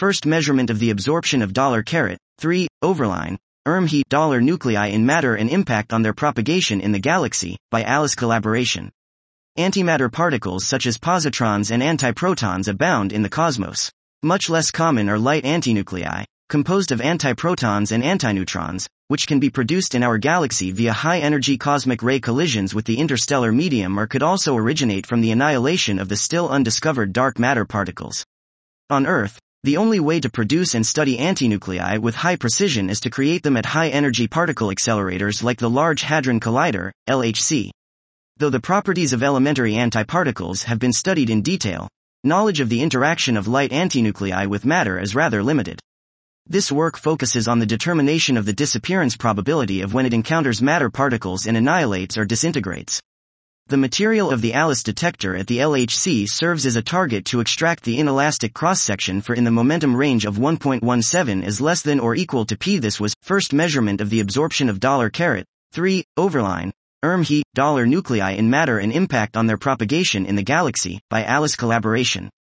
first measurement of the absorption of $3 overline He nuclei in matter and impact on their propagation in the galaxy, by ALICE collaboration. Antimatter particles such as positrons and antiprotons abound in the cosmos. Much less common are light antinuclei, composed of antiprotons and antineutrons, which can be produced in our galaxy via high-energy cosmic ray collisions with the interstellar medium or could also originate from the annihilation of the still undiscovered dark matter particles. On Earth, the only way to produce and study antinuclei with high precision is to create them at high-energy particle accelerators like the Large Hadron Collider, LHC. Though the properties of elementary antiparticles have been studied in detail, knowledge of the interaction of light antinuclei with matter is rather limited. This work focuses on the determination of the disappearance probability of when it encounters matter particles and annihilates or disintegrates. The material of the ALICE detector at the LHC serves as a target to extract the inelastic cross-section for in the momentum range of 1.17 is less than or equal to p. This was first measurement of the absorption of $3 overline He nuclei in matter and impact on their propagation in the galaxy, by ALICE collaboration.